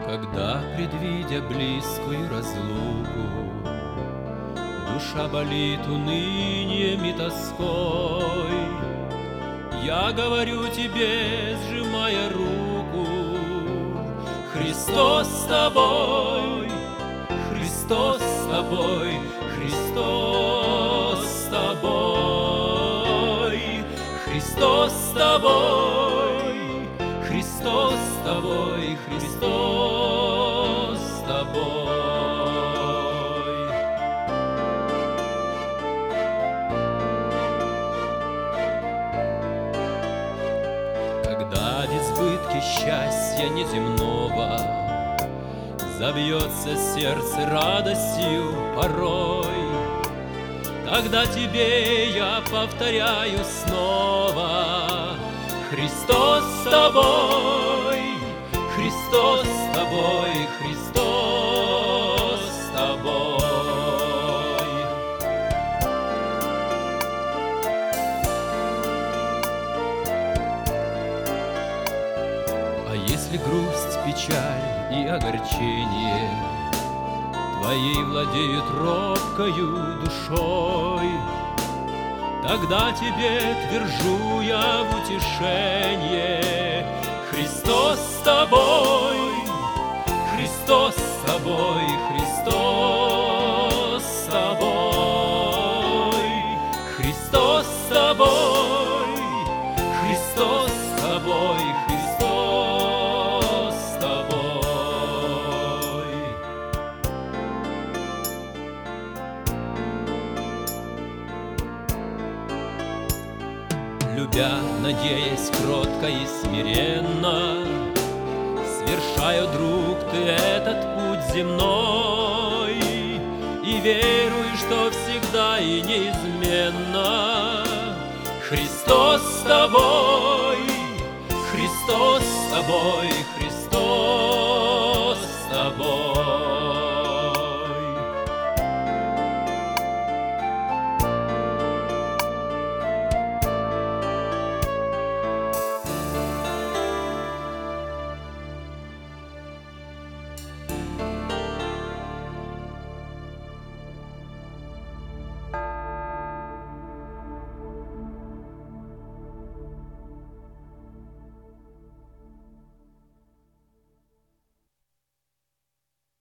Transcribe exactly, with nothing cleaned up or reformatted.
Когда, предвидя близкую разлуку, душа болит унынием и тоской, я говорю тебе, сжимая руку: Христос с тобой, Христос с тобой, Христос с тобой, Христос с тобой, Христос с тобой, Христос с тобой. Когда в избытке счастья неземного забьется сердце радостью порой, тогда тебе я повторяю снова: Христос с тобой, Христос с тобой, Христос с тобой. А если грусть, печаль и огорчение твоей владеют робкою душой, тогда тебе твержу я в утешение: Христос с тобой, Христос с тобой, Христос с тобой, Христос с тобой, Христос с тобой, Христос с тобой. Любя, надеясь кротко и смиренно, свершаю, друг, ты этот путь земной, и веруй, что всегда и неизменно Христос с тобой, Христос с тобой, Христос с тобой.